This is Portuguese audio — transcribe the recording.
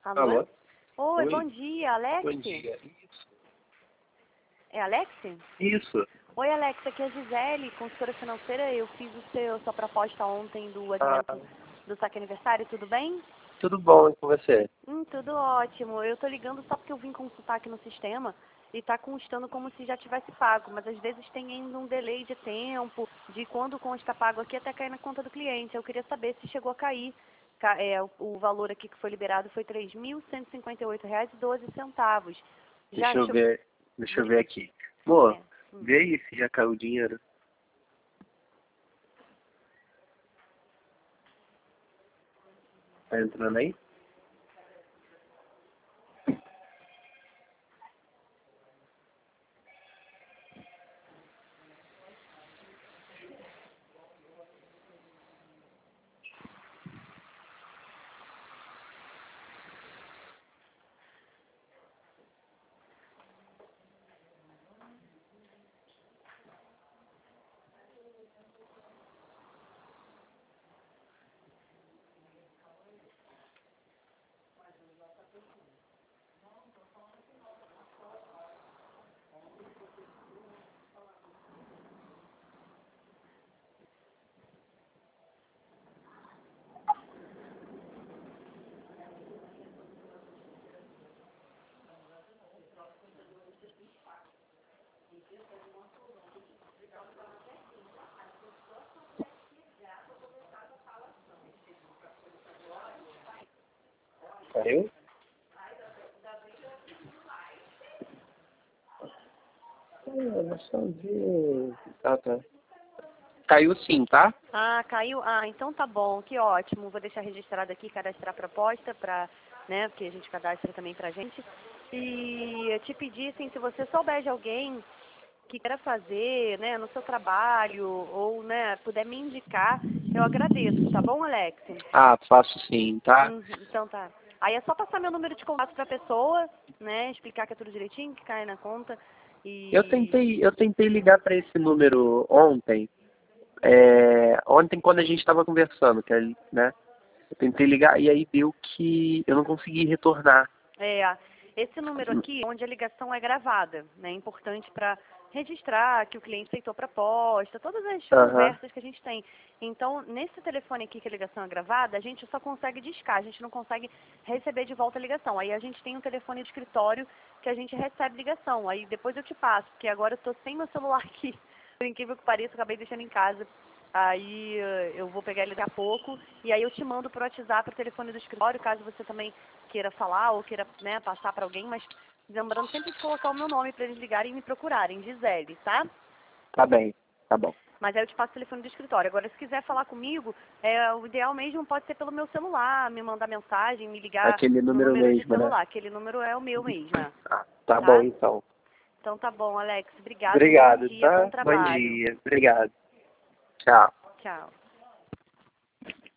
Alô? Alô? Oi, Oi. bom dia, Alex? Bom dia. Isso. É Alex? Isso. Oi, Alex, aqui é a Gisele, consultora financeira. Eu fiz sua proposta ontem do Ah, adianto do saque aniversário, tudo bem? tudo bom e com você? Tudo ótimo. Eu tô ligando só porque eu vim consultar aqui no sistema e tá constando como se já tivesse pago, mas às vezes tem ainda um delay de tempo, de quando consta pago aqui até cair na conta do cliente. Eu queria saber se chegou a cair. O valor aqui que foi liberado foi R$ 3.158,12. Já Deixa eu achou... ver. Deixa eu ver aqui. Pô, É. vê aí se já caiu o dinheiro. Tá entrando aí? Caiu? Deixa eu ver. Tá. Caiu sim, tá? Ah, caiu? Ah, então tá bom, que ótimo. Vou deixar registrado aqui, cadastrar a proposta para, né, porque a gente cadastra também pra gente. E eu te pedi, assim, se você souber de alguém que queira fazer, né, no seu trabalho, ou, né, puder me indicar, eu agradeço, tá bom, Alex? Ah, faço sim, tá? Então tá. Aí é só passar meu número de contato pra pessoa, né, explicar que é tudo direitinho, que cai na conta. Eu tentei ligar pra esse número ontem. Ontem quando a gente estava conversando, né? Eu tentei ligar e aí deu que eu não consegui retornar. Esse número aqui, onde a ligação é gravada, né? É importante para registrar que o cliente aceitou a proposta, todas as Aham. conversas que a gente tem. Então, nesse telefone aqui que a ligação é gravada, a gente só consegue discar, a gente não consegue receber de volta a ligação. Aí a gente tem um telefone de escritório que a gente recebe ligação. Aí depois eu te passo, porque agora eu estou sem meu celular aqui. Por incrível que pareça, eu acabei deixando em casa. Aí eu vou pegar ele daqui a pouco e aí eu te mando pro WhatsApp o telefone do escritório, caso você também queira falar ou queira, né, passar para alguém, mas lembrando sempre de colocar o meu nome para eles ligarem e me procurarem, Gisele, tá? Tá bem, tá bom. Mas aí eu te passo o telefone do escritório. Agora, se quiser falar comigo, o ideal mesmo pode ser pelo meu celular, me mandar mensagem, me ligar Aquele no número número de mesmo, né? celular. Aquele número é o meu mesmo, Ah, tá bom tá? então. Então tá bom, Alex. Obrigado, um bom Obrigado, dia, bom tá? Bom trabalho. dia. Obrigado. Tchau. Tchau.